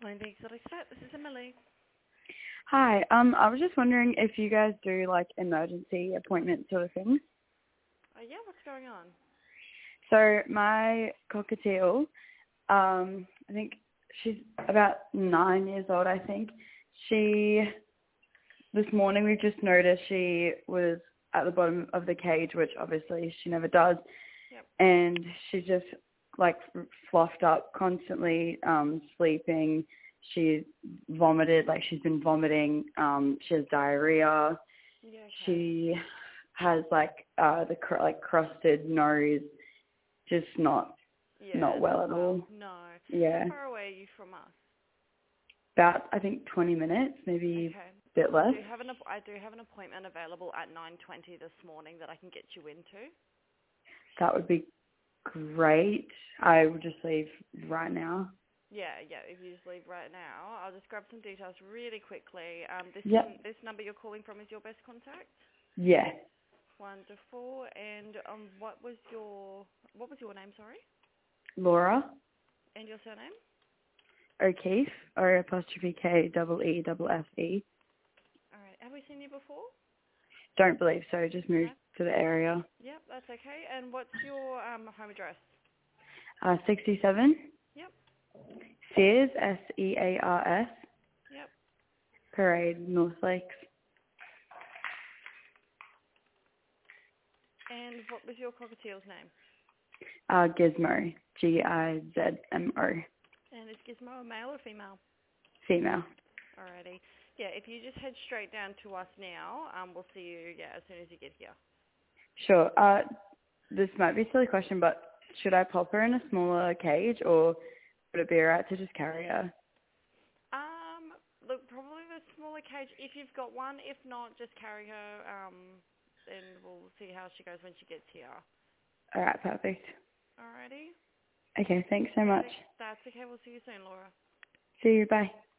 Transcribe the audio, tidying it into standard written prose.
Morning, the Exotic Vet. This is Emily. Hi. I was just wondering if you guys do like emergency appointment sort of things. Yeah, what's going on? So my cockatiel, I think she's about 9 years old. I think this morning we just noticed she was at the bottom of the cage, which obviously she never does. Yep. And she's just like fluffed up constantly, sleeping. She vomited, like she's been vomiting. She has diarrhea. Yeah, okay. She has like the crusted nose, just not well at all. No. Yeah. How far away are you from us? About I think 20 minutes, maybe Okay. a bit less. I do have an appointment available at 9:20 this morning that I can get you into. That would be great. I would just leave right now. Yeah. If you just leave right now, I'll just grab some details really quickly. Yep. This number you're calling from is your best contact. Yeah. Wonderful. And what was your name? Sorry. Laura And your surname? O'Keefe, O'K-E-F-F-E. All right. Have we seen you before? Don't believe so. Just moved No. to the area. Yep, that's okay. And what's your home address? 67. Yep. Sears, Sears, Yep. Parade, North Lakes. And what was your cockatiel's name? Gizmo, Gizmo, And is Gizmo a male or female? female. Alrighty. Yeah, if you just head straight down to us now, we'll see you, as soon as you get here. Sure. This might be a silly question, but should I pop her in a smaller cage, or would it be alright to just carry her? Look, probably the smaller cage if you've got one. If not, just carry her, and we'll see how she goes when she gets here. Alright, perfect. Alrighty. Okay, thanks so much. That's okay. We'll see you soon, Laura. See you, bye.